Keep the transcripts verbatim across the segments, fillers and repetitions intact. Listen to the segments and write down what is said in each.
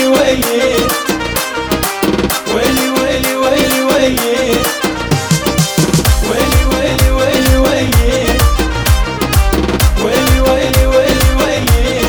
ويلي ويلي ويلي ويلي ويلي ويلي ويلي ويلي ويلي ويلي ويلي ويلي ويلي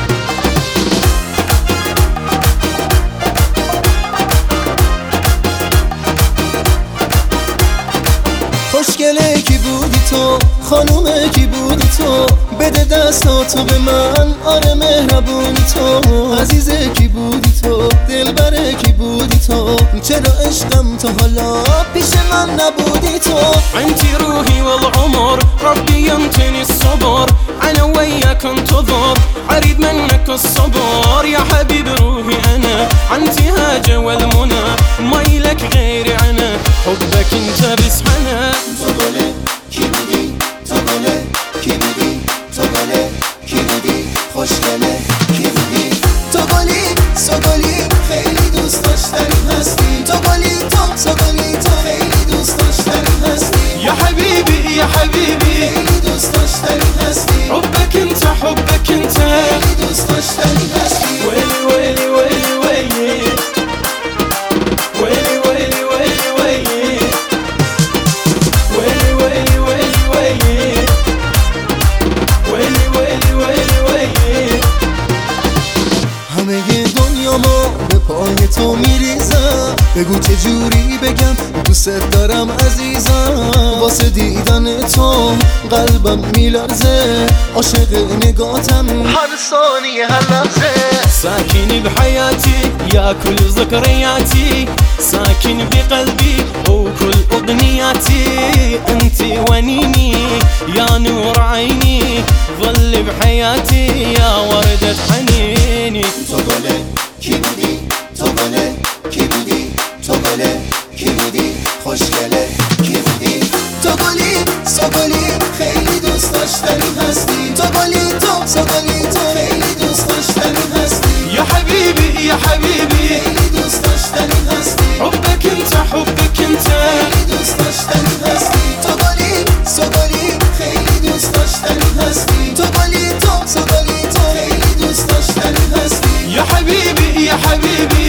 خوشگله کی بودی تو، خانومه کی بودی تو، بده دستاتو به من، آره مهربونی تو، عزیزه کی بودی تو، دلبره کی بودی تو، چرا عشقم تو حالا پیش من نبودی تو. انتي روحي والعمر ربي يمتني الصبر، انا وياك انتظر اريد منك الصبر يا حبيب روحي انا، انتهاج والمنى ما يلك غيري انا، حبك انت بس حنا. تو گله کی بودی، تو گله کی بودی، تو گله کی بودی، خوشگله کی بودی، تو گلی سوگلی خیلی دوست داشتنی هستی، تو گلی تو تو گلی تو خیلی دوست داشتنی هستی يا حبيبي يا حبيبي خیلی دوست داشتنی هستی، حبك انت حبك انت خیلی دوست داشتنی هستی. ويلي ويلي ويلي ويلي ويلي ويلي ويلي ويلي ويلي ويلي ويلي ويلي ويلي ويلي ويلي همه دنیا ما به پای تو میریزم، بگو چه جوری بگم دوست دارم عزیزم، واسه دیدن تو قلبم میلرزه، عاشق نگاتم هر ثانیه هر لحظه. ساكن بحياتي يا كل ذكرياتي، ساكن بقلبي وكل أغنياتي، انتي ونيني يا نور عيني، ظل بحياتي يا وردة حنيني. تو گله کی بودی، تو گله کی بودی، تو گله کی بودی، خوشگله کی بودی، تو گلی سوگلی خیلی دوست داشتنی هستی، تو گلی تو تو گلی تو خیلی دوست داشتنی هستی. يا حبيبي يا حبيبي خیلی دوست داشتنی هستی، حبك انت حبك انت خیلی دوست داشتنی هستی، تو گلی سوگلی خیلی دوست داشتنی هستی، تو گلی تو تو گلی تو خیلی دوست داشتنی هستی. يا حبيبي يا حبيبي